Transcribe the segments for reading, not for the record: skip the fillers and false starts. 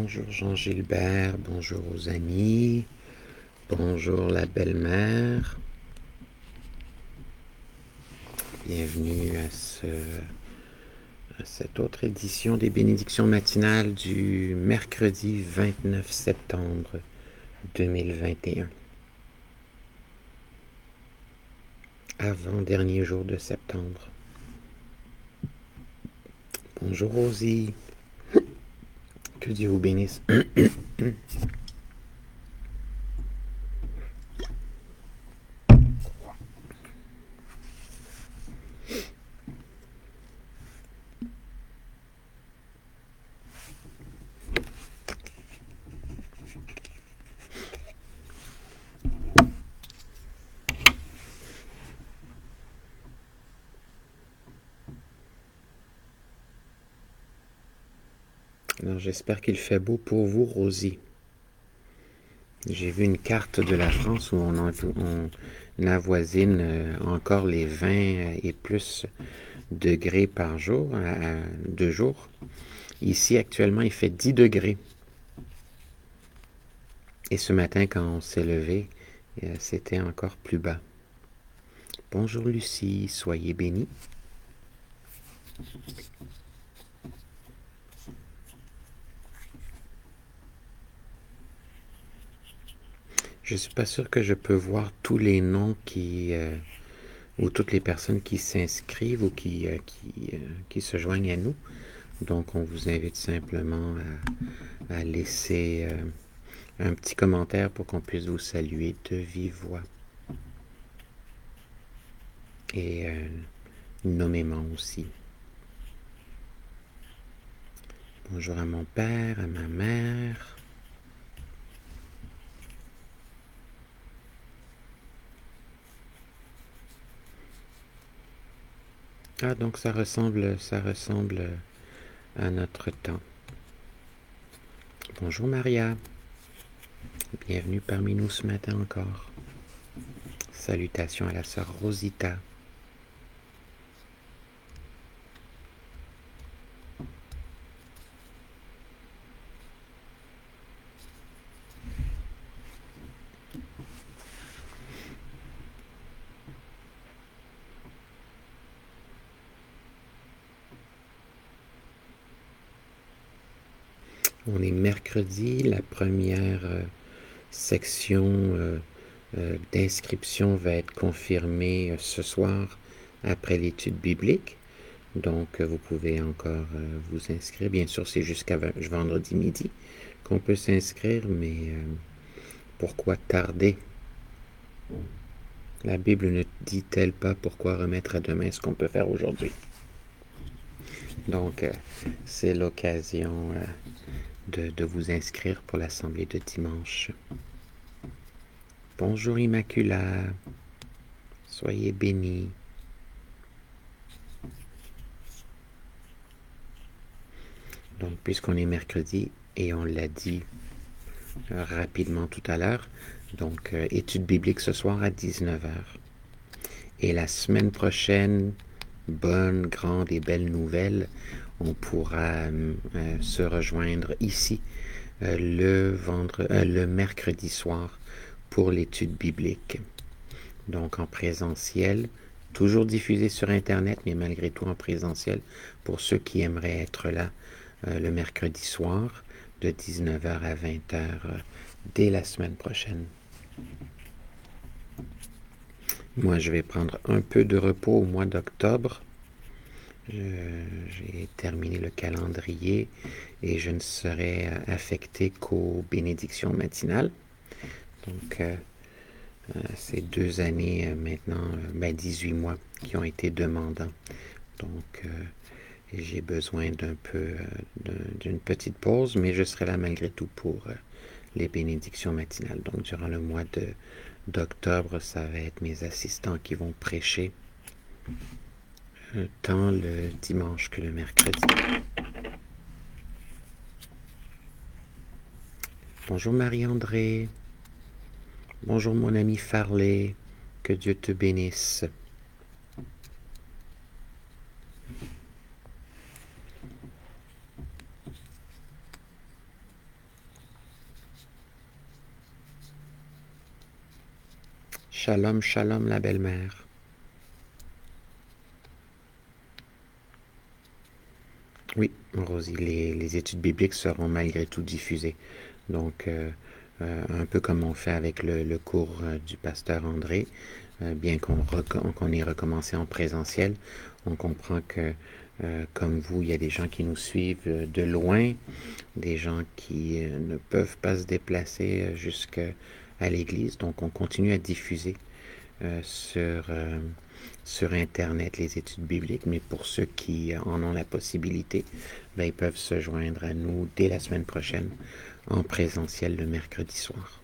Bonjour Jean-Gilbert, bonjour aux amis, bonjour la belle-mère. Bienvenue à cette autre édition des bénédictions matinales du mercredi 29 septembre 2021. Avant-dernier jour de septembre. Bonjour Rosie. Que Dieu vous bénisse. Alors j'espère qu'il fait beau pour vous, Rosie. J'ai vu une carte de la France où on avoisine encore les 20 et plus degrés par jour, à 2 jours. Ici, actuellement, il fait 10 degrés. Et ce matin, quand on s'est levé, c'était encore plus bas. Bonjour Lucie, soyez bénie. Je ne suis pas sûr que je peux voir tous les noms ou toutes les personnes qui s'inscrivent ou qui se joignent à nous. Donc, on vous invite simplement à laisser un petit commentaire pour qu'on puisse vous saluer de vive voix. Et nommément aussi. Bonjour à mon père, à ma mère. Ah, donc ça ressemble à notre temps. Bonjour Maria. Bienvenue parmi nous ce matin encore. Salutations à la sœur Rosita. On est mercredi, la première section d'inscription va être confirmée ce soir après l'étude biblique. Donc, vous pouvez encore vous inscrire. Bien sûr, c'est jusqu'à vendredi midi qu'on peut s'inscrire, mais pourquoi tarder? La Bible ne dit-elle pas pourquoi remettre à demain ce qu'on peut faire aujourd'hui? Donc, c'est l'occasion de vous inscrire pour l'assemblée de dimanche. Bonjour Immaculata, soyez bénis. Donc, puisqu'on est mercredi, et on l'a dit rapidement tout à l'heure, donc étude biblique ce soir à 19h. Et la semaine prochaine, bonne, grande et belle nouvelle, on pourra se rejoindre ici le mercredi soir pour l'étude biblique. Donc en présentiel, toujours diffusé sur Internet, mais malgré tout en présentiel pour ceux qui aimeraient être là le mercredi soir de 19h à 20h dès la semaine prochaine. Moi, je vais prendre un peu de repos au mois d'octobre. J'ai terminé le calendrier et je ne serai affecté qu'aux bénédictions matinales. Donc, c'est 2 années maintenant, 18 mois qui ont été demandants. Donc, j'ai besoin d'une petite pause, mais je serai là malgré tout pour les bénédictions matinales. Donc, durant le mois d'octobre, ça va être mes assistants qui vont prêcher tant le dimanche que le mercredi. Bonjour Marie-André. Bonjour mon ami Farley. Que Dieu te bénisse. Shalom, shalom, la belle-mère. Oui, Rosie, les études bibliques seront malgré tout diffusées. Donc, un peu comme on fait avec le cours du pasteur André, bien qu'on ait recommencé en présentiel, on comprend que, comme vous, il y a des gens qui nous suivent de loin, des gens qui ne peuvent pas se déplacer jusqu'à l'église. Donc, on continue à diffuser sur Internet les études bibliques, mais pour ceux qui en ont la possibilité, ben, ils peuvent se joindre à nous dès la semaine prochaine en présentiel le mercredi soir.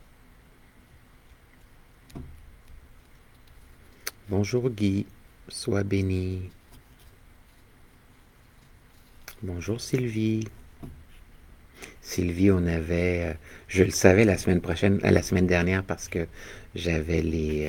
Bonjour Guy, sois béni. Bonjour Sylvie. Sylvie, je le savais la semaine dernière parce que j'avais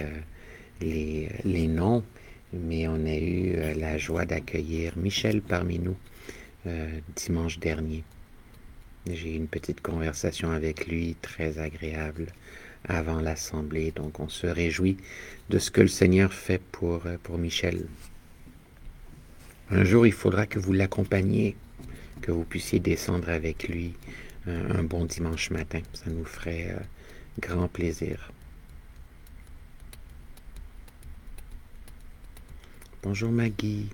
les noms, mais on a eu la joie d'accueillir Michel parmi nous dimanche dernier. J'ai eu une petite conversation avec lui, très agréable, avant l'assemblée. Donc on se réjouit de ce que le Seigneur fait pour Michel. Un jour, il faudra que vous l'accompagniez, que vous puissiez descendre avec lui un bon dimanche matin. Ça nous ferait grand plaisir. Bonjour Maggie.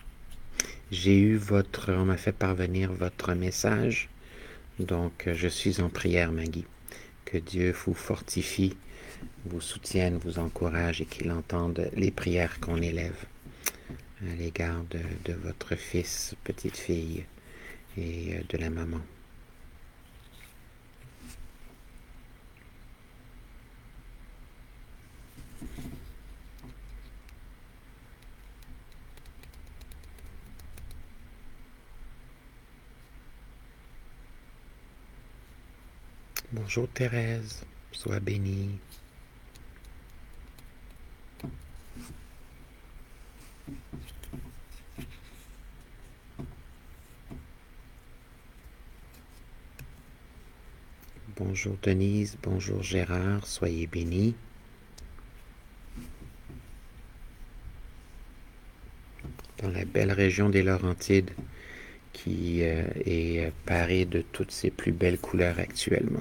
On m'a fait parvenir votre message. Donc, je suis en prière, Maggie. Que Dieu vous fortifie, vous soutienne, vous encourage et qu'il entende les prières qu'on élève à l'égard de votre fils, petite fille et de la maman. Bonjour Thérèse, sois bénie. Bonjour Denise, bonjour Gérard, soyez bénis. Dans la belle région des Laurentides qui est parée de toutes ses plus belles couleurs actuellement.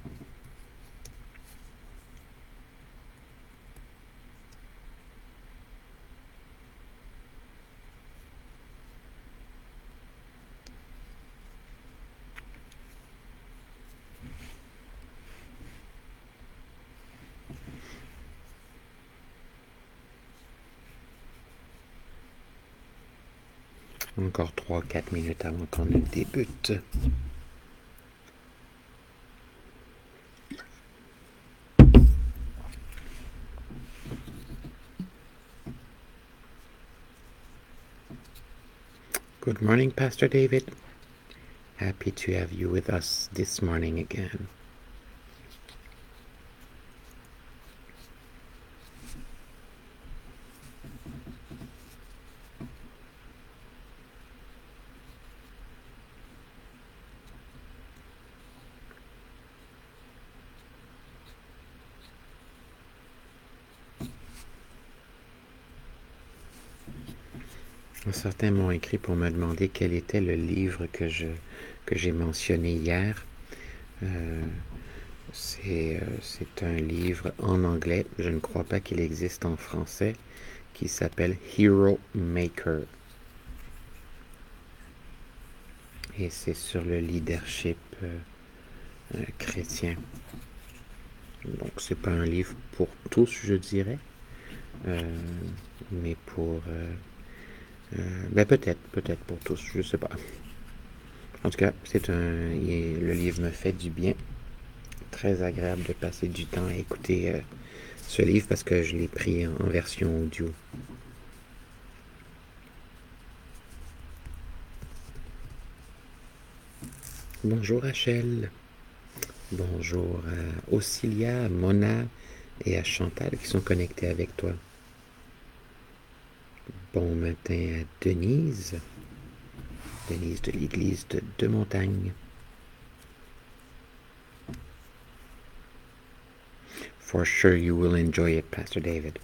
Encore 3-4 minutes avant qu'on ne débute. Good morning, Pastor David. Happy to have you with us this morning again. Certains m'ont écrit pour me demander quel était le livre que j'ai mentionné hier. C'est un livre en anglais, je ne crois pas qu'il existe en français, qui s'appelle Hero Maker. Et c'est sur le leadership chrétien. Donc c'est pas un livre pour tous, je dirais, mais ben peut-être pour tous, je sais pas. En tout cas, le livre me fait du bien. Très agréable de passer du temps à écouter ce livre parce que je l'ai pris en version audio. Bonjour Rachel. Bonjour à Auxilia, à Mona et à Chantal qui sont connectés avec toi. Bon matin à Denise. Denise de l'église de Deux-Montagnes. For sure you will enjoy it, Pastor David.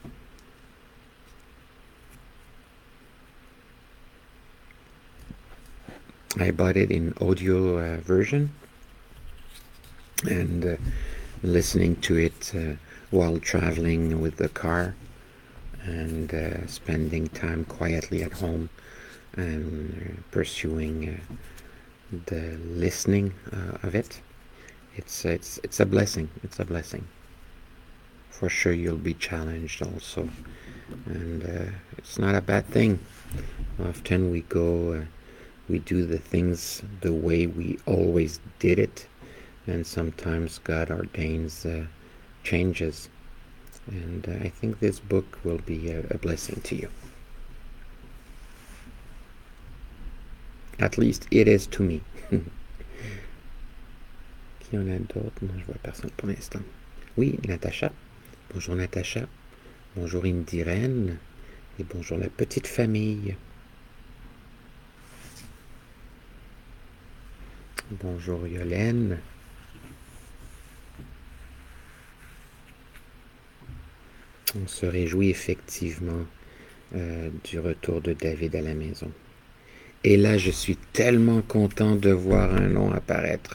I bought it in audio version and listening to it while traveling with the car and spending time quietly at home and pursuing the listening of it. It's a blessing. It's a blessing. For sure you'll be challenged also. And it's not a bad thing. Often we go, we do the things the way we always did it. And sometimes God ordains changes. And I think this book will be a blessing to you. At least it is to me. Qui en a d'autres? Non, je vois personne pour l'instant. Oui, Natacha. Bonjour Natacha. Bonjour Indirène. Et bonjour la petite famille. Bonjour Yolène. On se réjouit effectivement du retour de David à la maison. Et là, je suis tellement content de voir un nom apparaître.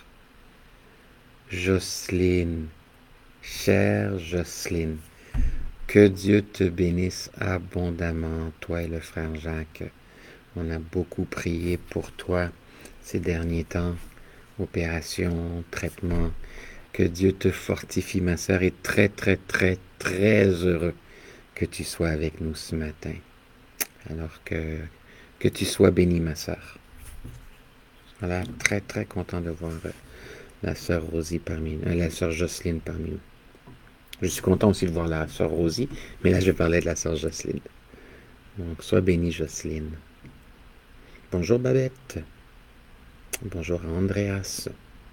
Jocelyne, chère Jocelyne, que Dieu te bénisse abondamment, toi et le frère Jacques. On a beaucoup prié pour toi ces derniers temps, opération, traitement. Que Dieu te fortifie, ma sœur, et très, très, très, très heureux que tu sois avec nous ce matin. Alors que tu sois bénie, ma sœur. Voilà, très, très content de voir la sœur Rosie parmi nous, la sœur Jocelyne parmi nous. Je suis content aussi de voir la sœur Rosie, mais là je parlais de la sœur Jocelyne. Donc, sois bénie, Jocelyne. Bonjour Babette. Bonjour à Andreas.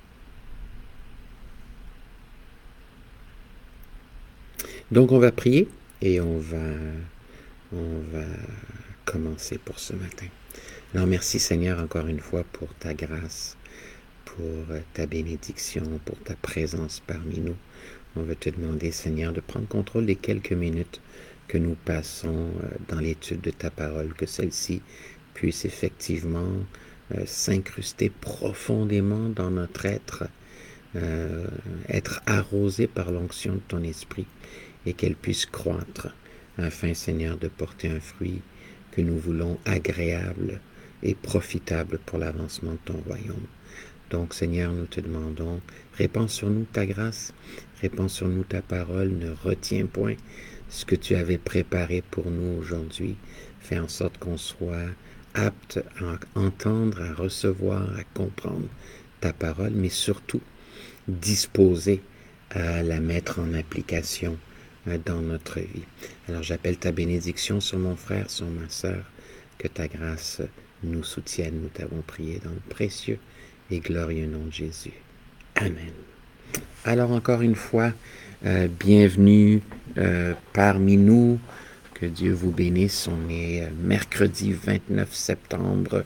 Donc on va prier et on va commencer pour ce matin. Alors merci Seigneur encore une fois pour ta grâce, pour ta bénédiction, pour ta présence parmi nous. On veut te demander Seigneur de prendre contrôle des quelques minutes que nous passons dans l'étude de ta parole, que celle-ci puisse effectivement s'incruster profondément dans notre être arrosée par l'onction de ton esprit et qu'elle puisse croître afin Seigneur de porter un fruit que nous voulons agréable et profitable pour l'avancement de ton royaume. Donc Seigneur, nous te demandons, répands sur nous ta grâce, répands sur nous ta parole, ne retiens point ce que tu avais préparé pour nous aujourd'hui. Fais en sorte qu'on soit apte à entendre, à recevoir, à comprendre ta parole, mais surtout disposé à la mettre en application dans notre vie. Alors j'appelle ta bénédiction sur mon frère, sur ma sœur, que ta grâce nous soutienne. Nous t'avons prié dans le précieux et glorieux nom de Jésus. Amen. Alors encore une fois, bienvenue parmi nous. Que Dieu vous bénisse. On est mercredi 29 septembre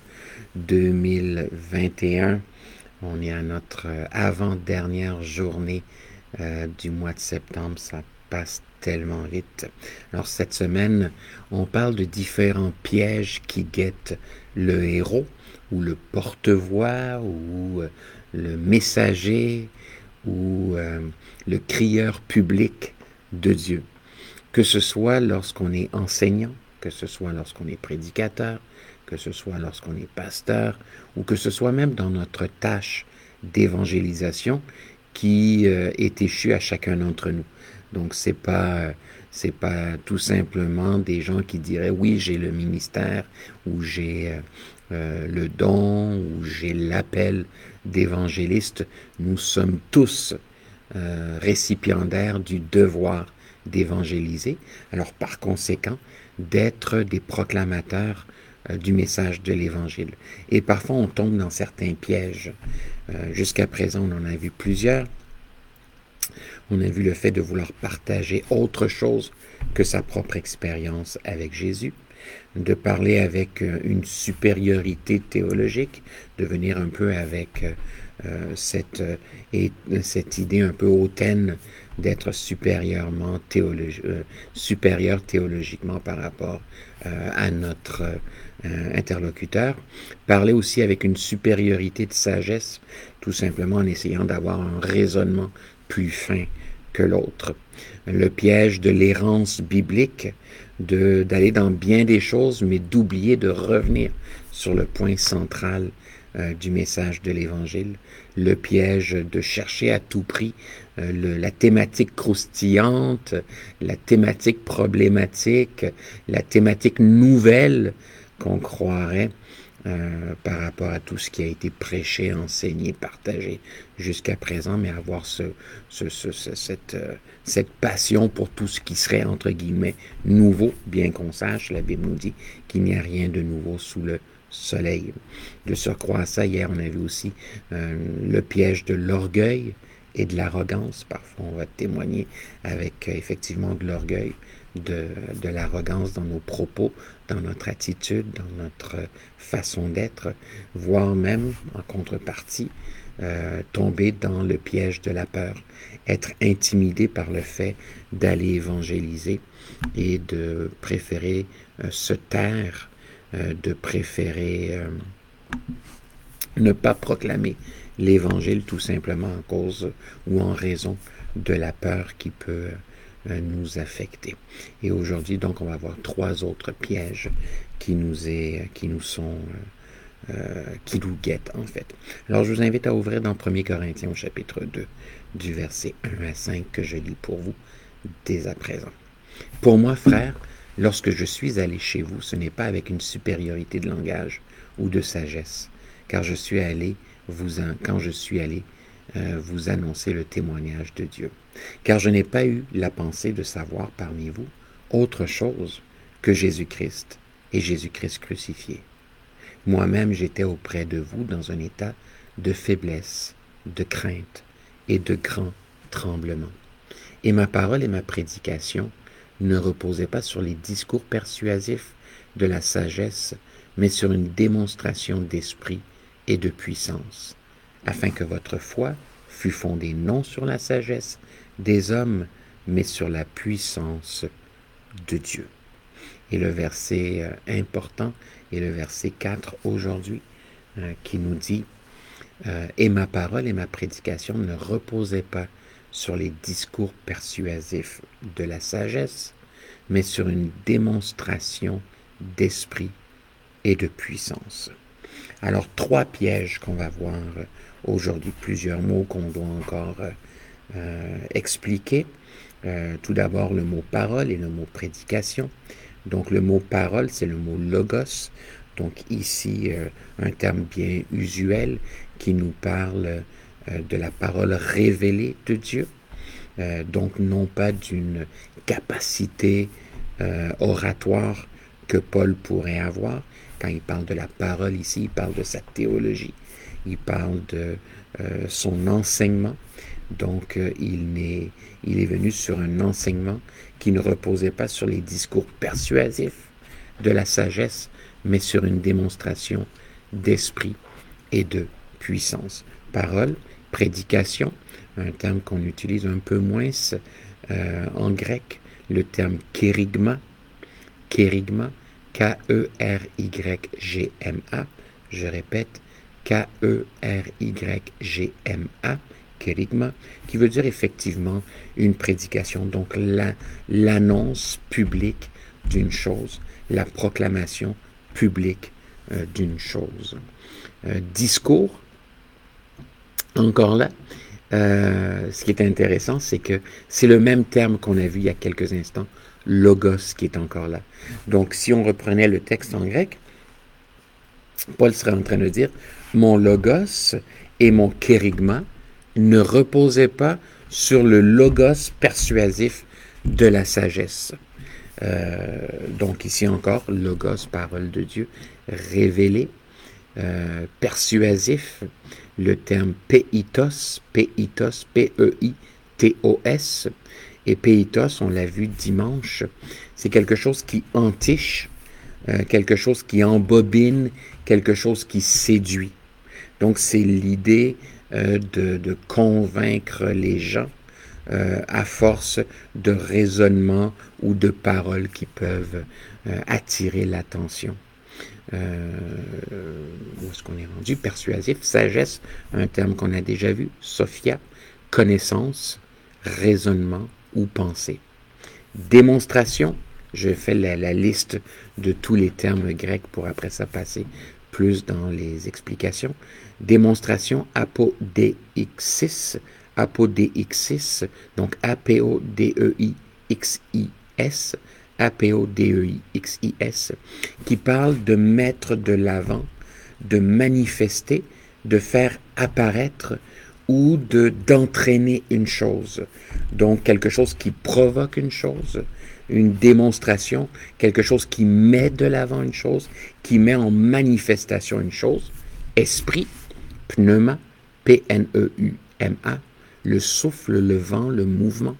2021. On est à notre avant-dernière journée du mois de septembre. Ça passe tellement vite. Alors cette semaine, on parle de différents pièges qui guettent le héros ou le porte-voix ou le messager ou le crieur public de Dieu. Que ce soit lorsqu'on est enseignant, que ce soit lorsqu'on est prédicateur, que ce soit lorsqu'on est pasteur ou que ce soit même dans notre tâche d'évangélisation qui est échue à chacun d'entre nous. Donc c'est pas tout simplement des gens qui diraient oui j'ai le ministère ou j'ai le don ou j'ai l'appel d'évangéliste. Nous sommes tous récipiendaires du devoir d'évangéliser. Alors par conséquent d'être des proclamateurs du message de l'Évangile. Et parfois on tombe dans certains pièges. Jusqu'à présent on en a vu plusieurs. On a vu le fait de vouloir partager autre chose que sa propre expérience avec Jésus, de parler avec une supériorité théologique, de venir un peu avec cette idée un peu hautaine d'être supérieur théologiquement par rapport à notre interlocuteur. Parler aussi avec une supériorité de sagesse, tout simplement en essayant d'avoir un raisonnement plus fin que l'autre. Le piège de l'errance biblique, d'aller dans bien des choses, mais d'oublier de revenir sur le point central du message de l'Évangile. Le piège de chercher à tout prix la thématique croustillante, la thématique problématique, la thématique nouvelle qu'on croirait par rapport à tout ce qui a été prêché, enseigné, partagé jusqu'à présent, mais avoir cette passion pour tout ce qui serait, entre guillemets, nouveau, bien qu'on sache, la Bible nous dit qu'il n'y a rien de nouveau sous le soleil. De surcroît à ça, hier, on a vu aussi le piège de l'orgueil et de l'arrogance. Parfois, on va témoigner avec effectivement de l'orgueil, de l'arrogance dans nos propos, dans notre attitude, dans notre façon d'être, voire même, en contrepartie, tomber dans le piège de la peur, être intimidé par le fait d'aller évangéliser et de préférer se taire, de préférer ne pas proclamer l'Évangile tout simplement en cause ou en raison de la peur qui peut nous affecter. Et aujourd'hui, donc, on va voir 3 autres pièges qui nous guettent, en fait. Alors, je vous invite à ouvrir dans 1 Corinthiens au chapitre 2, du verset 1 à 5, que je lis pour vous dès à présent. Pour moi, frères, lorsque je suis allé chez vous, ce n'est pas avec une supériorité de langage ou de sagesse, car je suis allé vous annoncer le témoignage de Dieu. Car je n'ai pas eu la pensée de savoir parmi vous autre chose que Jésus-Christ et Jésus-Christ crucifié. Moi-même, j'étais auprès de vous dans un état de faiblesse, de crainte et de grand tremblement. Et ma parole et ma prédication ne reposaient pas sur les discours persuasifs de la sagesse, mais sur une démonstration d'esprit et de puissance, afin que votre foi fût fondée non sur la sagesse des hommes, mais sur la puissance de Dieu. Et le verset important est le verset 4 aujourd'hui, qui nous dit « Et ma parole et ma prédication ne reposaient pas sur les discours persuasifs de la sagesse, mais sur une démonstration d'esprit et de puissance. » Alors, 3 pièges qu'on va voir aujourd'hui, plusieurs mots qu'on doit encore expliquer. Tout d'abord, le mot parole et le mot prédication. Donc, le mot parole, c'est le mot logos. Donc, ici, un terme bien usuel qui nous parle de la parole révélée de Dieu. Donc, non pas d'une capacité oratoire que Paul pourrait avoir. Quand il parle de la parole ici, il parle de sa théologie. Il parle de son enseignement. Donc, il est venu sur un enseignement qui ne reposait pas sur les discours persuasifs de la sagesse, mais sur une démonstration d'esprit et de puissance. Parole, prédication, un terme qu'on utilise un peu moins en grec, le terme kérygma, K-E-R-Y-G-M-A, je répète, K-E-R-Y-G-M-A, kérygma, qui veut dire effectivement une prédication, donc l'annonce publique d'une chose, la proclamation publique d'une chose. Discours, encore là, ce qui est intéressant, c'est que c'est le même terme qu'on a vu il y a quelques instants, logos, qui est encore là. Donc, si on reprenait le texte en grec, Paul serait en train de dire, mon logos et mon kérygma ne reposaient pas sur le logos persuasif de la sagesse. Donc ici encore, logos, parole de Dieu, révélé, persuasif, le terme peitos, P-E-I-T-O-S, et peitos, on l'a vu dimanche, c'est quelque chose qui entiche, quelque chose qui embobine, quelque chose qui séduit. Donc c'est l'idée de convaincre les gens à force de raisonnements ou de paroles qui peuvent attirer l'attention. Où est-ce qu'on est rendu? Persuasif, sagesse, un terme qu'on a déjà vu, sophia, connaissance, raisonnement ou pensée. Démonstration, je fais la liste de tous les termes grecs pour après ça passer plus dans les explications. Démonstration, apodeixis, apodeixis, donc A-P-O-D-E-I-X-I-S, A-P-O-D-E-I-X-I-S, qui parle de mettre de l'avant, de manifester, de faire apparaître ou d'entraîner une chose. Donc, quelque chose qui provoque une chose, une démonstration, quelque chose qui met de l'avant une chose, qui met en manifestation une chose. Esprit, pneuma, P-N-E-U-M-A, le souffle, le vent, le mouvement.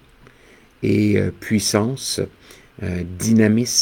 Et puissance, dynamis,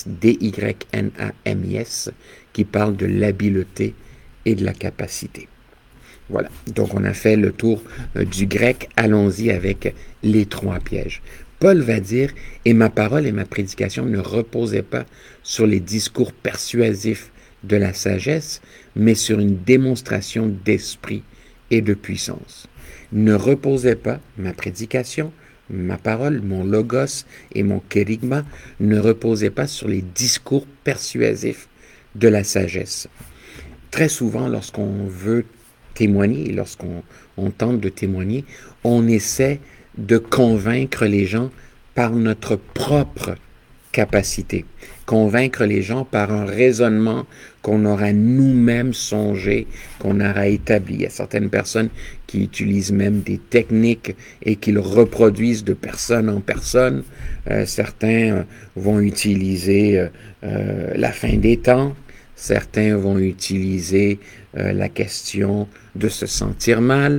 D-Y-N-A-M-I-S, qui parle de l'habileté et de la capacité. Voilà, donc on a fait le tour du grec. Allons-y avec les trois pièges. Paul va dire, et ma parole et ma prédication ne reposaient pas sur les discours persuasifs de la sagesse, mais sur une démonstration d'esprit et de puissance. Ne reposait pas ma prédication, ma parole, mon logos et mon kérigma ne reposaient pas sur les discours persuasifs de la sagesse. Très souvent, lorsqu'on veut témoigner, lorsqu'on tente de témoigner, on essaie de convaincre les gens par notre propre capacité, convaincre les gens par un raisonnement qu'on aura nous-mêmes songé, qu'on aura établi. Il y a certaines personnes qui utilisent même des techniques et qui le reproduisent de personne en personne. Certains vont utiliser la fin des temps. Certains vont utiliser la question de se sentir mal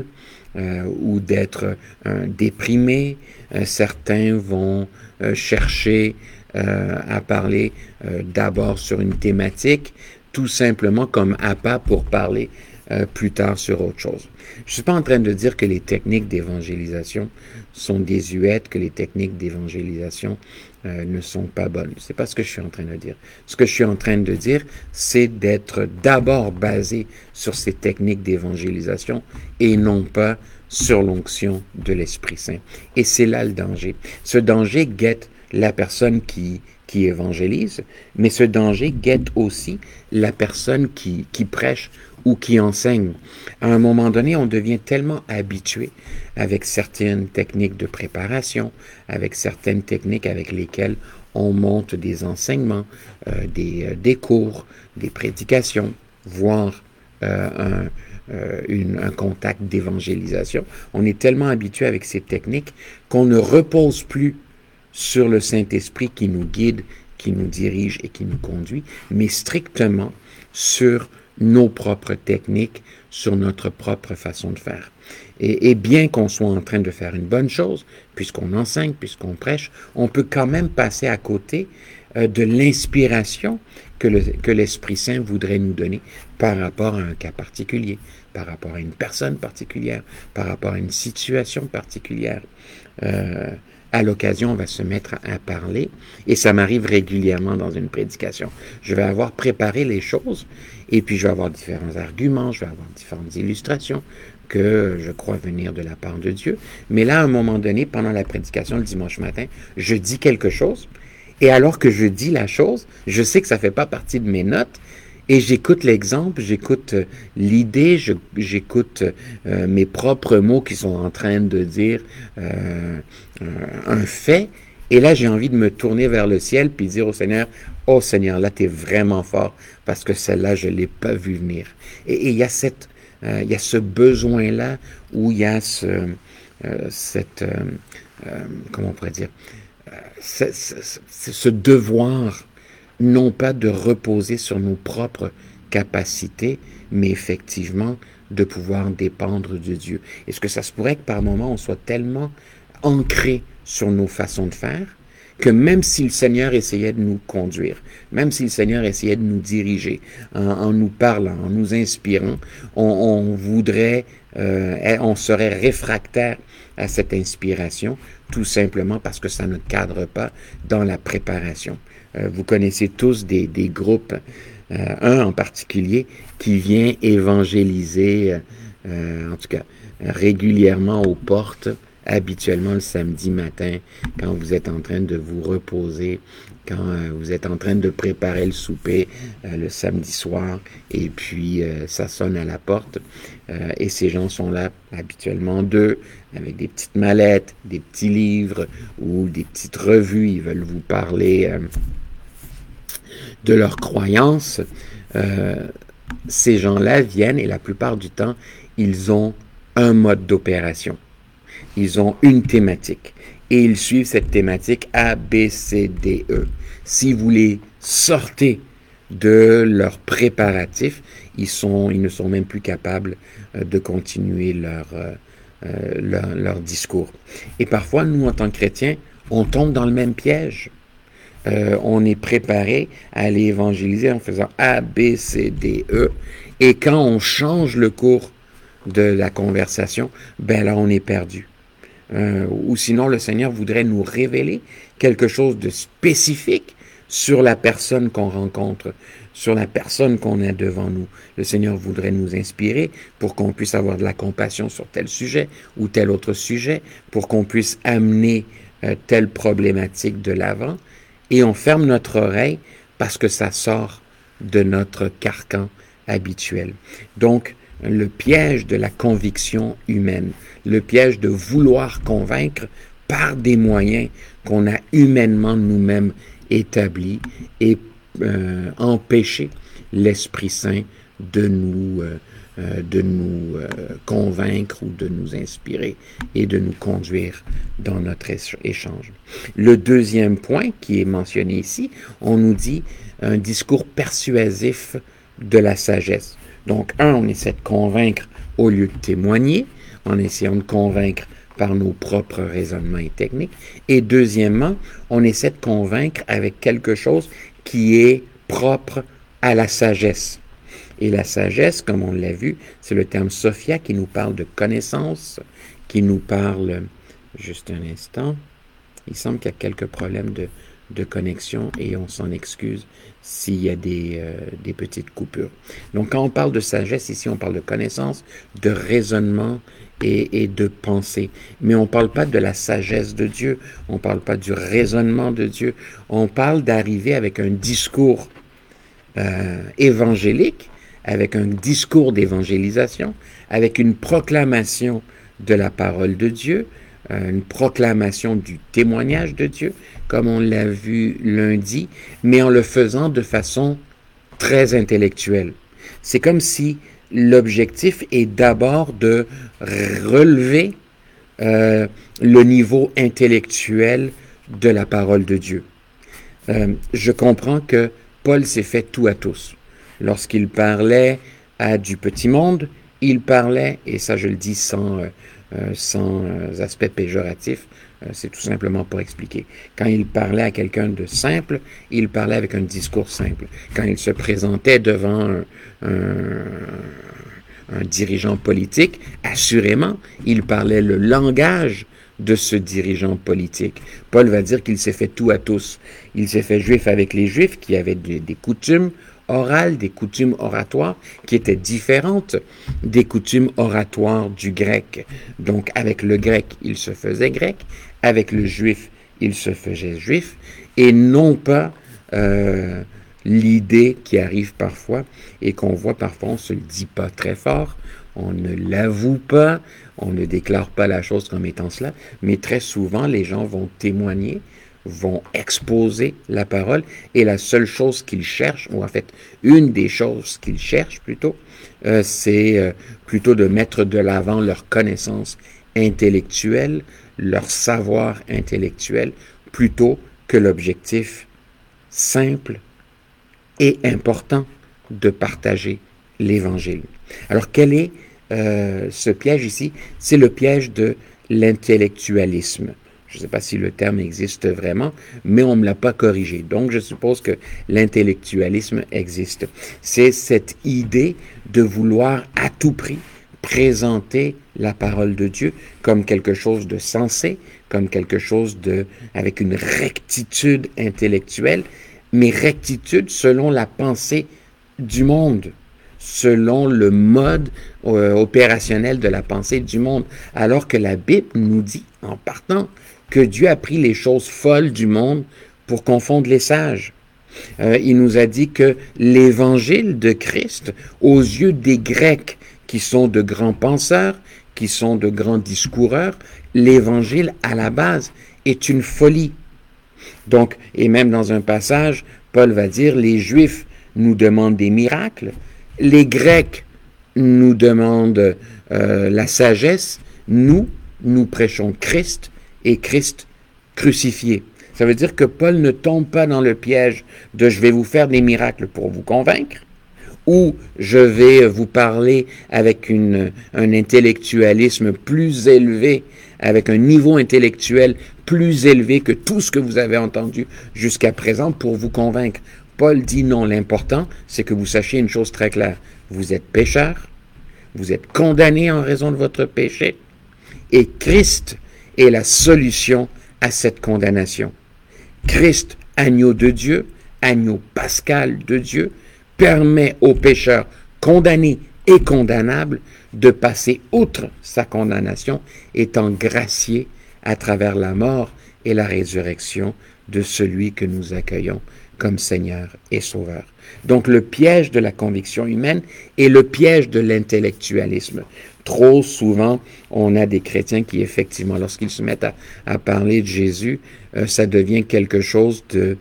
ou d'être déprimé. Certains vont chercher à parler d'abord sur une thématique, tout simplement comme appât pour parler plus tard sur autre chose. Je ne suis pas en train de dire que les techniques d'évangélisation sont désuètes, que les techniques d'évangélisation ne sont pas bonnes. C'est pas ce que je suis en train de dire. Ce que je suis en train de dire, c'est d'être d'abord basé sur ces techniques d'évangélisation et non pas sur l'onction de l'Esprit Saint. Et c'est là le danger. Ce danger guette la personne qui évangélise, mais ce danger guette aussi la personne qui prêche ou qui enseigne. À un moment donné, on devient tellement habitué avec certaines techniques de préparation, avec certaines techniques avec lesquelles on monte des enseignements, des cours, des prédications, voire un contact d'évangélisation. On est tellement habitué avec ces techniques qu'on ne repose plus sur le Saint-Esprit qui nous guide, qui nous dirige et qui nous conduit, mais strictement sur nos propres techniques, sur notre propre façon de faire. Et bien qu'on soit en train de faire une bonne chose, puisqu'on enseigne, puisqu'on prêche, on peut quand même passer à côté de l'inspiration que l'Esprit Saint voudrait nous donner par rapport à un cas particulier, par rapport à une personne particulière, par rapport à une situation particulière. À l'occasion, on va se mettre à parler, et ça m'arrive régulièrement dans une prédication. Je vais avoir préparé les choses, et puis je vais avoir différents arguments, je vais avoir différentes illustrations que je crois venir de la part de Dieu. Mais là, à un moment donné, pendant la prédication le dimanche matin, je dis quelque chose, et alors que je dis la chose, je sais que ça ne fait pas partie de mes notes, et j'écoute l'exemple, j'écoute l'idée, j'écoute mes propres mots qui sont en train de dire un fait. Et là, j'ai envie de me tourner vers le ciel puis dire au Seigneur, « Oh Seigneur, là, tu es vraiment fort parce que celle-là, je ne l'ai pas vue venir. » Et il y a ce besoin-là où il y a comment on pourrait dire, ce devoir non pas de reposer sur nos propres capacités, mais effectivement de pouvoir dépendre de Dieu. Est-ce que ça se pourrait que par moments on soit tellement ancré sur nos façons de faire que même si le Seigneur essayait de nous conduire, même si le Seigneur essayait de nous diriger, en nous parlant, en nous inspirant, on voudrait, on serait réfractaire à cette inspiration, tout simplement parce que ça ne cadre pas dans la préparation. Vous connaissez tous des groupes, un en particulier, qui vient évangéliser, en tout cas régulièrement aux portes, habituellement le samedi matin, quand vous êtes en train de vous reposer, quand vous êtes en train de préparer le souper le samedi soir, et puis ça sonne à la porte, et ces gens sont là habituellement deux, avec des petites mallettes, des petits livres ou des petites revues. Ils veulent vous parler de leurs croyances. Ces gens-là viennent et la plupart du temps, ils ont un mode d'opération. Ils ont une thématique et ils suivent cette thématique A, B, C, D, E. Si vous les sortez de leur préparatif, ils ne sont même plus capables de continuer leur discours. Et parfois, nous, en tant que chrétiens, on tombe dans le même piège. On est préparé à aller évangéliser en faisant A, B, C, D, E. Et quand on change le cours de la conversation, ben là, on est perdu. Ou sinon, le Seigneur voudrait nous révéler quelque chose de spécifique sur la personne qu'on rencontre, sur la personne qu'on a devant nous. Le Seigneur voudrait nous inspirer pour qu'on puisse avoir de la compassion sur tel sujet ou tel autre sujet, pour qu'on puisse amener telle problématique de l'avant. Et on ferme notre oreille parce que ça sort de notre carcan habituel. Donc, le piège de la conviction humaine, le piège de vouloir convaincre par des moyens qu'on a humainement nous-mêmes établis et empêcher l'Esprit Saint de nous convaincre ou de nous inspirer et de nous conduire dans notre échange. Le deuxième point qui est mentionné ici, on nous dit un discours persuasif de la sagesse. Donc, on essaie de convaincre au lieu de témoigner, en essayant de convaincre par nos propres raisonnements et techniques. Et deuxièmement, on essaie de convaincre avec quelque chose qui est propre à la sagesse. Et la sagesse, comme on l'a vu, c'est le terme Sophia qui nous parle de connaissance, qui nous parle, juste un instant, il semble qu'il y a quelques problèmes de connexion et on s'en excuse s'il y a des petites coupures. Donc quand on parle de sagesse, ici on parle de connaissance, de raisonnement et de pensée. Mais on ne parle pas de la sagesse de Dieu, on ne parle pas du raisonnement de Dieu, on parle d'arriver avec un discours évangélique, avec un discours d'évangélisation, avec une proclamation de la parole de Dieu, une proclamation du témoignage de Dieu, comme on l'a vu lundi, mais en le faisant de façon très intellectuelle. C'est comme si l'objectif est d'abord de relever le niveau intellectuel de la parole de Dieu. Je comprends que Paul s'est fait tout à tous. Lorsqu'il parlait à du petit monde, il parlait, et ça je le dis sans aspect péjoratif, c'est tout simplement pour expliquer. Quand il parlait à quelqu'un de simple, il parlait avec un discours simple. Quand il se présentait devant un dirigeant politique, assurément, il parlait le langage de ce dirigeant politique. Paul va dire qu'il s'est fait tout à tous. Il s'est fait juif avec les juifs qui avaient des coutumes orales, des coutumes oratoires qui étaient différentes des coutumes oratoires du grec. Donc avec le grec, il se faisait grec, avec le juif, il se faisait juif, et non pas l'idée qui arrive parfois et qu'on voit parfois, on ne se le dit pas très fort, on ne l'avoue pas, on ne déclare pas la chose comme étant cela, mais très souvent les gens vont témoigner, vont exposer la parole, et la seule chose qu'ils cherchent, ou en fait une des choses qu'ils cherchent plutôt, c'est plutôt de mettre de l'avant leur connaissance intellectuelle, leur savoir intellectuel, plutôt que l'objectif simple et important de partager l'Évangile. Alors quel est ce piège ici? C'est le piège de l'intellectualisme. Je ne sais pas si le terme existe vraiment, mais on ne me l'a pas corrigé. Donc, je suppose que l'intellectualisme existe. C'est cette idée de vouloir à tout prix présenter la parole de Dieu comme quelque chose de sensé, comme quelque chose avec une rectitude intellectuelle, mais rectitude selon la pensée du monde, selon le mode opérationnel de la pensée du monde, alors que la Bible nous dit, en partant, que Dieu a pris les choses folles du monde pour confondre les sages. Il nous a dit que l'évangile de Christ, aux yeux des Grecs, qui sont de grands penseurs, qui sont de grands discoureurs, l'évangile, à la base, est une folie. Donc, et même dans un passage, Paul va dire, les Juifs nous demandent des miracles, les Grecs nous demandent la sagesse, nous prêchons Christ et Christ crucifié. Ça veut dire que Paul ne tombe pas dans le piège de « je vais vous faire des miracles pour vous convaincre » ou « je vais vous parler avec un intellectualisme plus élevé, avec un niveau intellectuel plus élevé que tout ce que vous avez entendu jusqu'à présent pour vous convaincre. » Paul dit non, l'important, c'est que vous sachiez une chose très claire. Vous êtes pécheur, vous êtes condamné en raison de votre péché, et Christ est la solution à cette condamnation. Christ, agneau de Dieu, agneau pascal de Dieu, permet aux pécheurs condamnés et condamnables de passer outre sa condamnation, étant graciés à travers la mort et la résurrection de celui que nous accueillons comme Seigneur et Sauveur. Donc le piège de la conviction humaine est le piège de l'intellectualisme. Trop souvent, on a des chrétiens qui, effectivement, lorsqu'ils se mettent à parler de Jésus, ça devient quelque chose de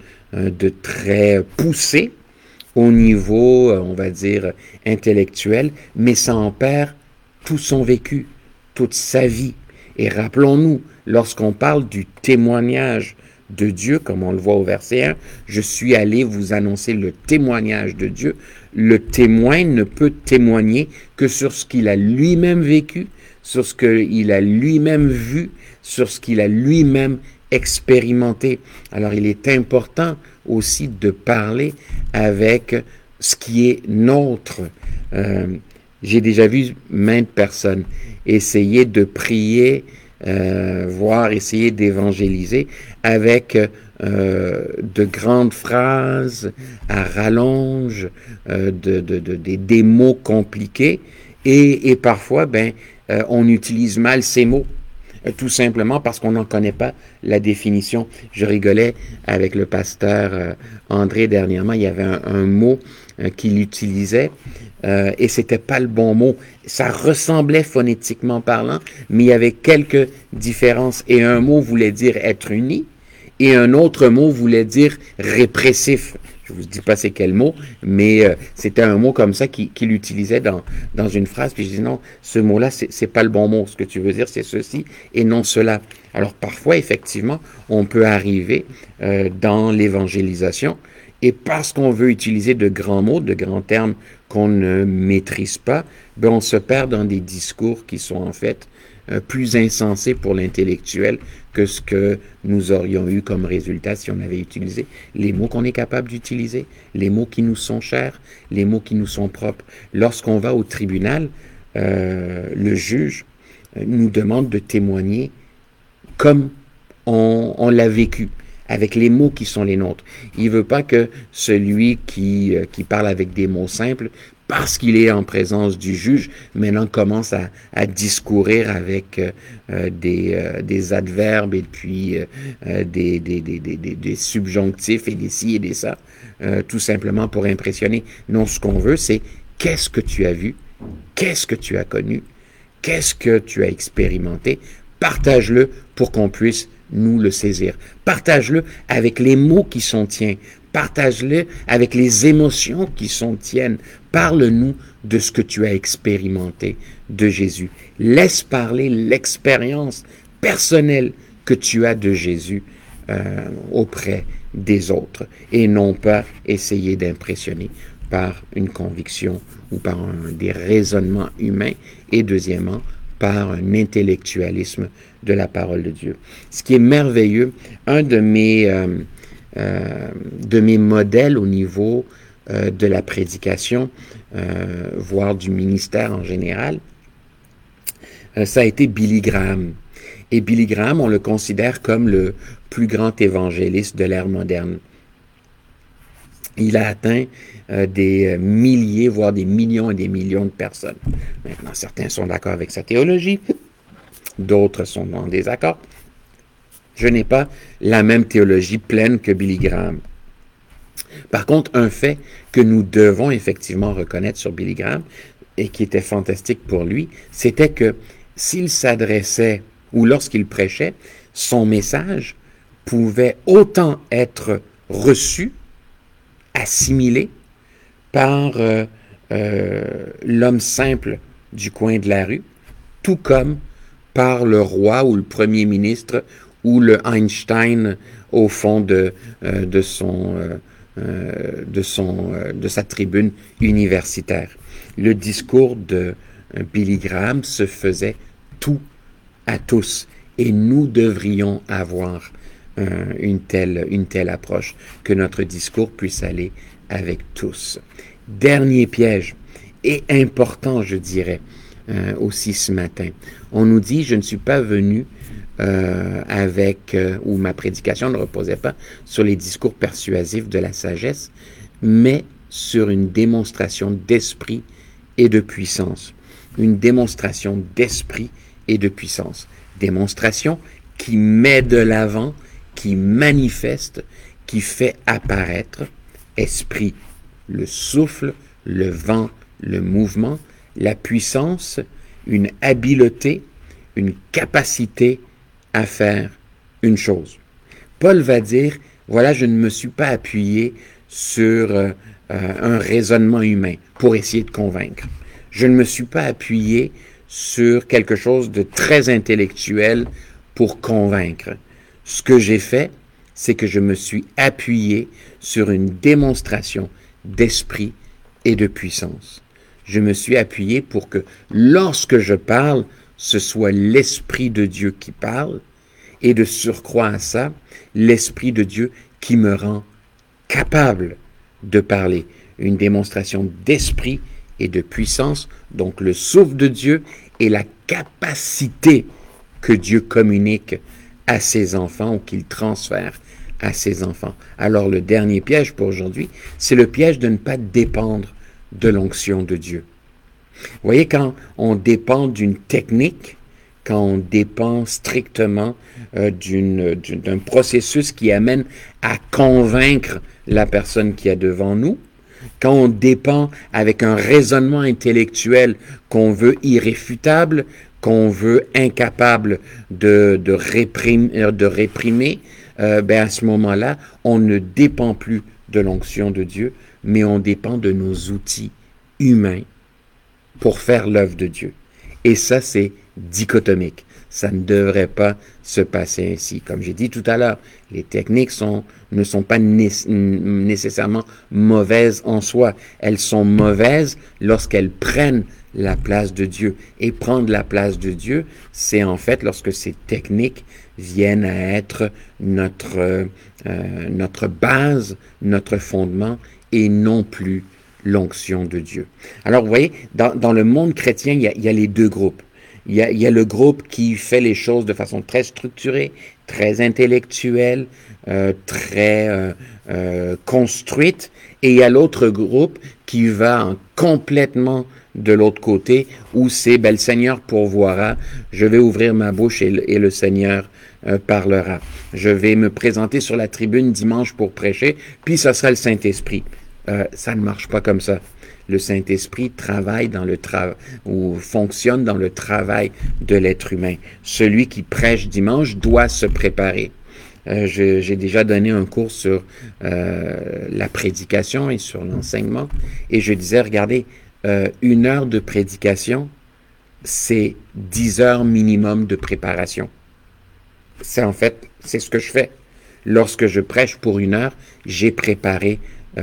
très poussé au niveau, on va dire, intellectuel, mais ça en perd tout son vécu, toute sa vie. Et rappelons-nous, lorsqu'on parle du témoignage de Dieu, comme on le voit au verset 1, je suis allé vous annoncer le témoignage de Dieu. Le témoin ne peut témoigner que sur ce qu'il a lui-même vécu, sur ce qu'il a lui-même vu, sur ce qu'il a lui-même expérimenté. Alors il est important aussi de parler avec ce qui est nôtre. J'ai déjà vu maintes personnes essayer de prier, voire essayer d'évangéliser avec de grandes phrases à rallonge, des mots compliqués, et parfois, on utilise mal ces mots, tout simplement parce qu'on n'en connaît pas la définition. Je rigolais avec le pasteur André dernièrement, il y avait un mot qu'il utilisait, et c'était pas le bon mot. Ça ressemblait phonétiquement parlant, mais il y avait quelques différences. Et un mot voulait dire être uni, et un autre mot voulait dire répressif. Je vous dis pas c'est quel mot, mais c'était un mot comme ça qu'il utilisait dans une phrase. Puis je dis non, ce mot-là, c'est pas le bon mot. Ce que tu veux dire, c'est ceci et non cela. Alors parfois, effectivement, on peut arriver dans l'évangélisation, et parce qu'on veut utiliser de grands mots, de grands termes qu'on ne maîtrise pas, on se perd dans des discours qui sont en fait plus insensés pour l'intellectuel que ce que nous aurions eu comme résultat si on avait utilisé les mots qu'on est capable d'utiliser, les mots qui nous sont chers, les mots qui nous sont propres. Lorsqu'on va au tribunal, le juge nous demande de témoigner comme on l'a vécu, avec les mots qui sont les nôtres. Il ne veut pas que celui qui parle avec des mots simples, parce qu'il est en présence du juge, maintenant commence à discourir avec des adverbes et puis des subjonctifs et des ci et des ça, tout simplement pour impressionner. Non, ce qu'on veut, c'est qu'est-ce que tu as vu, qu'est-ce que tu as connu, qu'est-ce que tu as expérimenté, partage-le pour qu'on puisse nous le saisir. Partage-le avec les mots qui sont tiens. Partage-le avec les émotions qui sont tiennes. Parle-nous de ce que tu as expérimenté de Jésus. Laisse parler l'expérience personnelle que tu as de Jésus auprès des autres et non pas essayer d'impressionner par une conviction ou par des raisonnements humains et deuxièmement par un intellectualisme de la parole de Dieu. Ce qui est merveilleux, un de mes modèles au niveau de la prédication, voire du ministère en général, ça a été Billy Graham. Et Billy Graham, on le considère comme le plus grand évangéliste de l'ère moderne. Il a atteint des milliers, voire des millions et des millions de personnes. Maintenant, certains sont d'accord avec sa théologie, d'autres sont en désaccord. Je n'ai pas la même théologie pleine que Billy Graham. Par contre, un fait que nous devons effectivement reconnaître sur Billy Graham, et qui était fantastique pour lui, c'était que s'il s'adressait, ou lorsqu'il prêchait, son message pouvait autant être reçu, assimilé par l'homme simple du coin de la rue, tout comme par le roi ou le premier ministre ou le Einstein au fond de sa tribune universitaire. Le discours de Billy Graham se faisait tout à tous, et nous devrions avoir une telle approche, que notre discours puisse aller avec tous. Dernier piège, et important, je dirais, aussi ce matin. On nous dit, je ne suis pas venu ou ma prédication ne reposait pas sur les discours persuasifs de la sagesse, mais sur une démonstration d'esprit et de puissance. Une démonstration d'esprit et de puissance. Démonstration qui met de l'avant, qui manifeste, qui fait apparaître esprit, le souffle, le vent, le mouvement, la puissance, une habileté, une capacité à faire une chose. Paul va dire, voilà, je ne me suis pas appuyé sur un raisonnement humain pour essayer de convaincre. Je ne me suis pas appuyé sur quelque chose de très intellectuel pour convaincre. Ce que j'ai fait, c'est que je me suis appuyé sur une démonstration d'esprit et de puissance. Je me suis appuyé pour que lorsque je parle, ce soit l'Esprit de Dieu qui parle, et de surcroît à ça, l'Esprit de Dieu qui me rend capable de parler. Une démonstration d'esprit et de puissance, donc le souffle de Dieu et la capacité que Dieu communique à ses enfants ou qu'il transfère à ses enfants. Alors le dernier piège pour aujourd'hui, c'est le piège de ne pas dépendre de l'onction de Dieu. Vous voyez, quand on dépend d'une technique, quand on dépend strictement d'un processus qui amène à convaincre la personne qui est devant nous, quand on dépend avec un raisonnement intellectuel qu'on veut irréfutable, qu'on veut incapable de réprimer, à ce moment-là, on ne dépend plus de l'onction de Dieu, mais on dépend de nos outils humains pour faire l'œuvre de Dieu. Et ça, c'est dichotomique. Ça ne devrait pas se passer ainsi. Comme j'ai dit tout à l'heure, les techniques ne sont pas nécessairement mauvaises en soi. Elles sont mauvaises lorsqu'elles prennent la place de Dieu. Et prendre la place de Dieu, c'est en fait lorsque ces techniques viennent à être notre base, notre fondement, et non plus l'onction de Dieu. Alors, vous voyez, dans le monde chrétien, il y a les deux groupes. Il y a le groupe qui fait les choses de façon très structurée, très intellectuelle, très construite, et il y a l'autre groupe qui va complètement de l'autre côté, où c'est le Seigneur pourvoira, je vais ouvrir ma bouche et le Seigneur parlera. Je vais me présenter sur la tribune dimanche pour prêcher, puis ce sera le Saint-Esprit. Ça ne marche pas comme ça. Le Saint-Esprit travaille ou fonctionne dans le travail de l'être humain. Celui qui prêche dimanche doit se préparer. J'ai déjà donné un cours sur la prédication et sur l'enseignement, et je disais, regardez, 1 heure de prédication, c'est 10 heures minimum de préparation. C'est ce que je fais. Lorsque je prêche pour 1 heure, j'ai préparé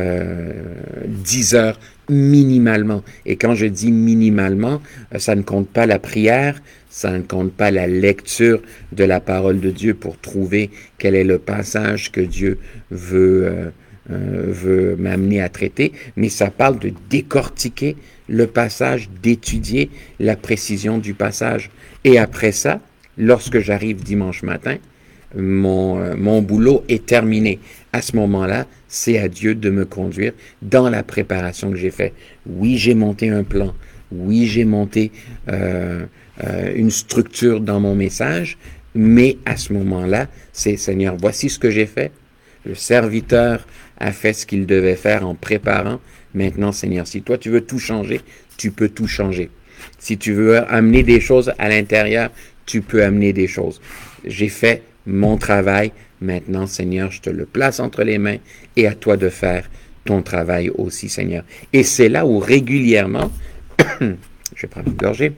10 heures minimalement. Et quand je dis minimalement, ça ne compte pas la prière, ça ne compte pas la lecture de la parole de Dieu pour trouver quel est le passage que Dieu veut veut m'amener à traiter, mais ça parle de décortiquer le passage, d'étudier la précision du passage. Et après ça, lorsque j'arrive dimanche matin, mon boulot est terminé. À ce moment-là, c'est à Dieu de me conduire dans la préparation que j'ai faite. Oui, j'ai monté un plan. Oui, j'ai monté une structure dans mon message, mais à ce moment-là, c'est Seigneur, voici ce que j'ai fait. Le serviteur a fait ce qu'il devait faire en préparant. Maintenant, Seigneur, si toi tu veux tout changer, tu peux tout changer. Si tu veux amener des choses à l'intérieur, tu peux amener des choses. J'ai fait mon travail. Maintenant, Seigneur, je te le place entre les mains et à toi de faire ton travail aussi, Seigneur. Et c'est là où régulièrement, je vais prendre une gorgée,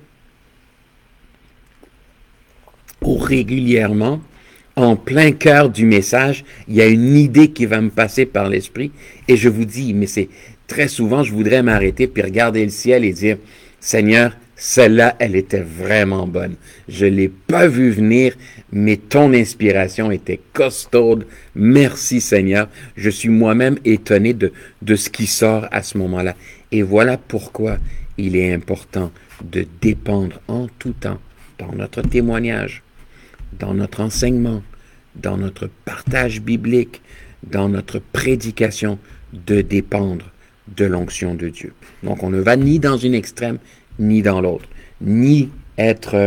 où régulièrement, en plein cœur du message, il y a une idée qui va me passer par l'esprit et je vous dis, mais c'est très souvent, je voudrais m'arrêter puis regarder le ciel et dire, Seigneur, celle-là, elle était vraiment bonne. Je ne l'ai pas vue venir, mais ton inspiration était costaude. Merci Seigneur. Je suis moi-même étonné de ce qui sort à ce moment-là. Et voilà pourquoi il est important de dépendre en tout temps, dans notre témoignage, dans notre enseignement, dans notre partage biblique, dans notre prédication, de dépendre de l'onction de Dieu. Donc on ne va ni dans une extrême, ni dans l'autre, ni être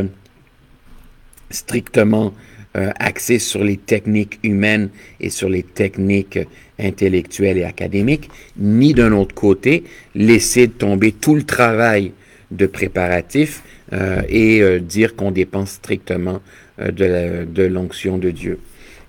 strictement axé sur les techniques humaines et sur les techniques intellectuelles et académiques, ni d'un autre côté, laisser tomber tout le travail de préparatif et dire qu'on dépend strictement de l'onction de Dieu.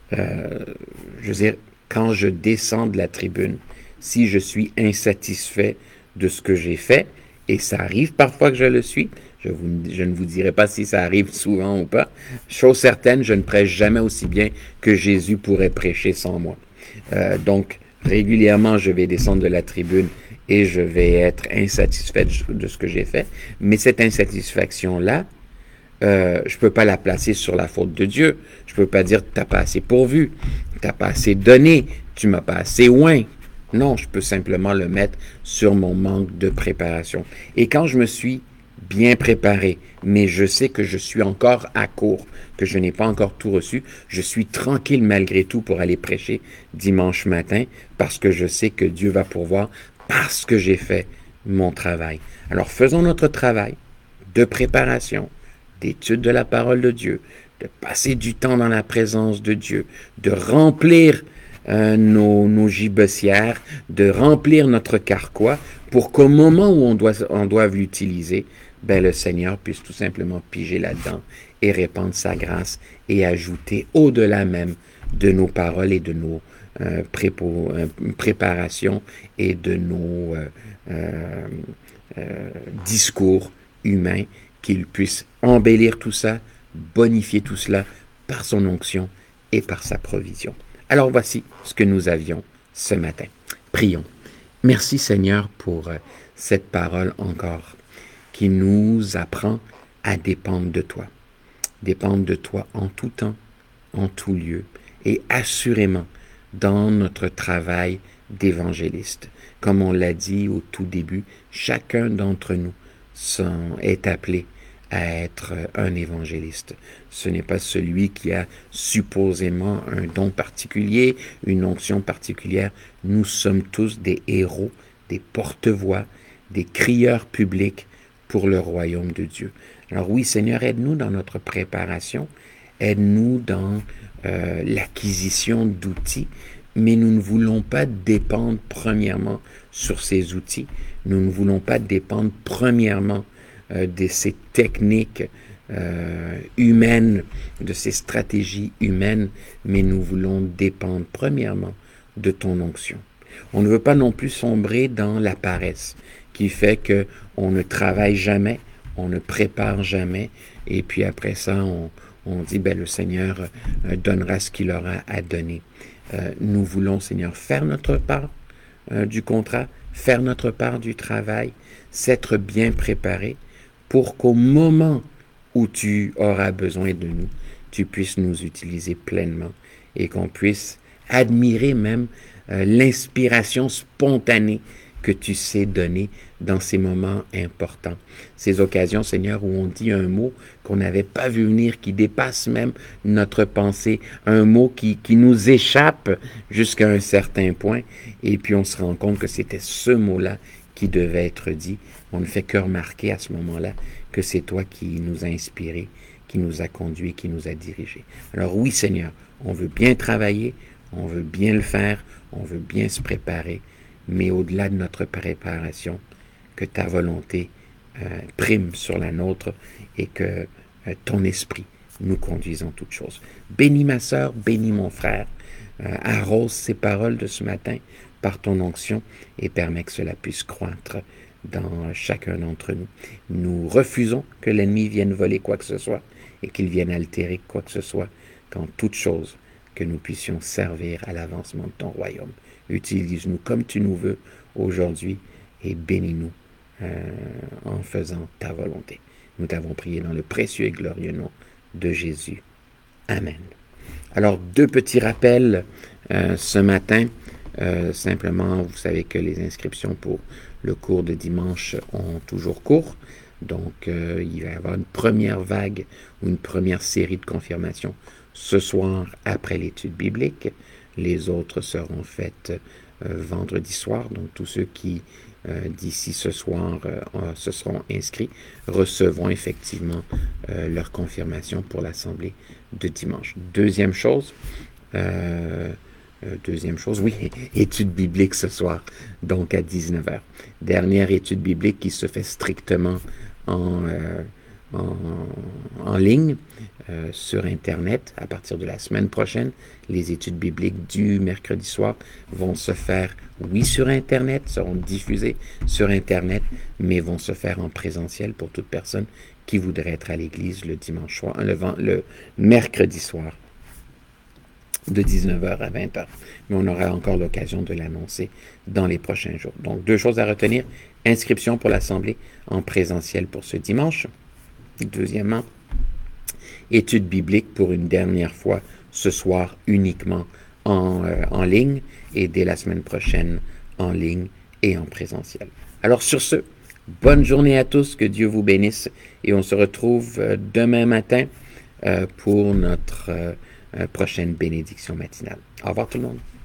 Je veux dire, quand je descends de la tribune, si je suis insatisfait de ce que j'ai fait, et ça arrive parfois que je le suis, je ne vous dirai pas si ça arrive souvent ou pas, chose certaine, je ne prêche jamais aussi bien que Jésus pourrait prêcher sans moi. Donc, régulièrement, je vais descendre de la tribune et je vais être insatisfait de ce que j'ai fait, mais cette insatisfaction-là, je ne peux pas la placer sur la faute de Dieu. Je ne peux pas dire, tu n'as pas assez pourvu, tu n'as pas assez donné, tu ne m'as pas assez oint. Non, je peux simplement le mettre sur mon manque de préparation. Et quand je me suis bien préparé, mais je sais que je suis encore à court, que je n'ai pas encore tout reçu, je suis tranquille malgré tout pour aller prêcher dimanche matin parce que je sais que Dieu va pourvoir parce que j'ai fait mon travail. Alors faisons notre travail de préparation, d'étude de la parole de Dieu, de passer du temps dans la présence de Dieu, de remplir nos gibecières, de remplir notre carquois pour qu'au moment où on doit l'utiliser, ben le Seigneur puisse tout simplement piger là-dedans et répandre sa grâce et ajouter au-delà même de nos paroles et de nos préparations et de nos discours humains, qu'il puisse embellir tout ça, bonifier tout cela par son onction et par sa provision. Alors voici ce que nous avions ce matin. Prions. Merci Seigneur pour cette parole encore qui nous apprend à dépendre de toi. Dépendre de toi en tout temps, en tout lieu et assurément dans notre travail d'évangéliste. Comme on l'a dit au tout début, chacun d'entre nous est appelé à être un évangéliste. Ce n'est pas celui qui a supposément un don particulier, une onction particulière. Nous sommes tous des héros, des porte-voix, des crieurs publics pour le royaume de Dieu. Alors oui, Seigneur, aide-nous dans notre préparation, aide-nous dans l'acquisition d'outils, mais nous ne voulons pas dépendre premièrement sur ces outils. Nous ne voulons pas dépendre premièrement de ces techniques humaines, de ces stratégies humaines, mais nous voulons dépendre premièrement de ton onction. On ne veut pas non plus sombrer dans la paresse, qui fait qu'on ne travaille jamais, on ne prépare jamais, et puis après ça, on dit, ben, le Seigneur donnera ce qu'il aura à donner. Nous voulons, Seigneur, faire notre part du contrat, faire notre part du travail, s'être bien préparé, pour qu'au moment où tu auras besoin de nous, tu puisses nous utiliser pleinement et qu'on puisse admirer même l'inspiration spontanée que tu sais donner dans ces moments importants. Ces occasions, Seigneur, où on dit un mot qu'on n'avait pas vu venir, qui dépasse même notre pensée, un mot qui nous échappe jusqu'à un certain point, et puis on se rend compte que c'était ce mot-là qui devait être dit. On ne fait que remarquer à ce moment-là que c'est toi qui nous a inspirés, qui nous a conduits, qui nous a dirigés. Alors oui, Seigneur, on veut bien travailler, on veut bien le faire, on veut bien se préparer, mais au-delà de notre préparation, que ta volonté prime sur la nôtre et que ton esprit nous conduise en toutes choses. Bénis ma sœur, bénis mon frère, arrose ces paroles de ce matin par ton onction et permets que cela puisse croître dans chacun d'entre nous. Nous refusons que l'ennemi vienne voler quoi que ce soit et qu'il vienne altérer quoi que ce soit, qu'en toute chose, que nous puissions servir à l'avancement de ton royaume. Utilise-nous comme tu nous veux aujourd'hui et bénis-nous en faisant ta volonté. Nous t'avons prié dans le précieux et glorieux nom de Jésus. Amen. Alors, 2 petits rappels ce matin. Simplement, vous savez que les inscriptions pour le cours de dimanche ont toujours cours. Donc, il va y avoir une première vague ou une première série de confirmations ce soir après l'étude biblique. Les autres seront faites vendredi soir. Donc, tous ceux qui, d'ici ce soir, se seront inscrits, recevront effectivement leur confirmation pour l'assemblée de dimanche. Deuxième chose, oui, étude biblique ce soir, donc à 19h. Dernière étude biblique qui se fait strictement en ligne, sur Internet. À partir de la semaine prochaine, les études bibliques du mercredi soir vont se faire, oui, sur Internet, seront diffusées sur Internet, mais vont se faire en présentiel pour toute personne qui voudrait être à l'église le dimanche soir, le mercredi soir, de 19h à 20h. Mais on aura encore l'occasion de l'annoncer dans les prochains jours. Donc, 2 choses à retenir. Inscription pour l'assemblée en présentiel pour ce dimanche. Deuxièmement, étude biblique pour une dernière fois ce soir uniquement en ligne et dès la semaine prochaine en ligne et en présentiel. Alors sur ce, bonne journée à tous, que Dieu vous bénisse et on se retrouve demain matin pour notre prochaine bénédiction matinale. Au revoir tout le monde.